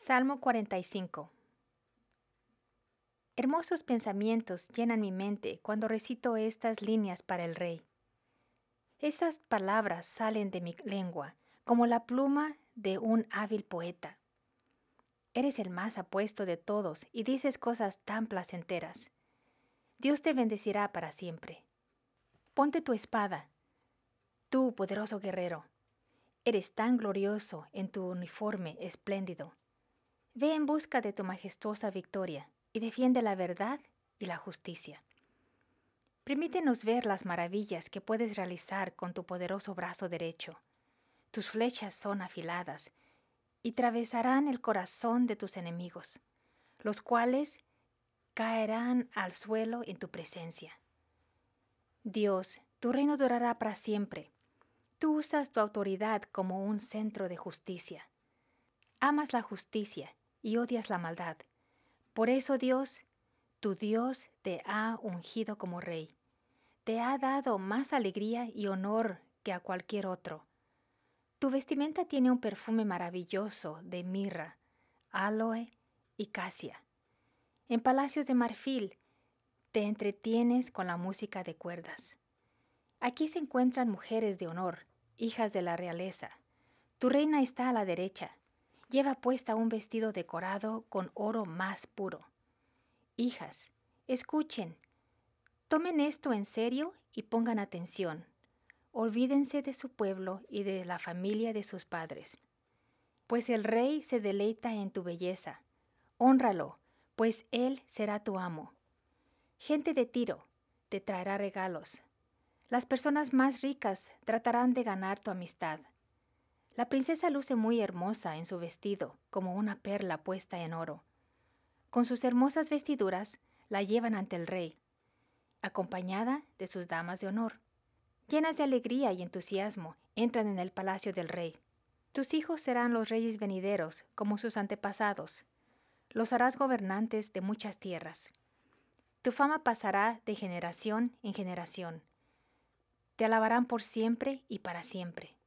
Salmo 45. Hermosos pensamientos llenan mi mente cuando recito estas líneas para el Rey. Esas palabras salen de mi lengua como la pluma de un hábil poeta. Eres el más apuesto de todos y dices cosas tan placenteras. Dios te bendecirá para siempre. Ponte tu espada, tú, poderoso guerrero. Eres tan glorioso en tu uniforme espléndido. Ve en busca de tu majestuosa victoria y defiende la verdad y la justicia. Permítenos ver las maravillas que puedes realizar con tu poderoso brazo derecho. Tus flechas son afiladas y atravesarán el corazón de tus enemigos, los cuales caerán al suelo en tu presencia. Dios, tu reino durará para siempre. Tú usas tu autoridad como un centro de justicia. Amas la justicia y odias la maldad. Por eso Dios, tu Dios, te ha ungido como rey. Te ha dado más alegría y honor que a cualquier otro. Tu vestimenta tiene un perfume maravilloso de mirra, áloe y casia. En palacios de marfil te entretienes con la música de cuerdas. Aquí se encuentran mujeres de honor, hijas de la realeza. Tu reina está a la derecha. Lleva puesta un vestido decorado con oro más puro. Hijas, escuchen, tomen esto en serio y pongan atención. Olvídense de su pueblo y de la familia de sus padres. Pues el rey se deleita en tu belleza. Hónralo, pues él será tu amo. Gente de Tiro te traerá regalos. Las personas más ricas tratarán de ganar tu amistad. La princesa luce muy hermosa en su vestido, como una perla puesta en oro. Con sus hermosas vestiduras la llevan ante el rey, acompañada de sus damas de honor. Llenas de alegría y entusiasmo, entran en el palacio del rey. Tus hijos serán los reyes venideros, como sus antepasados. Los harás gobernantes de muchas tierras. Tu fama pasará de generación en generación. Te alabarán por siempre y para siempre.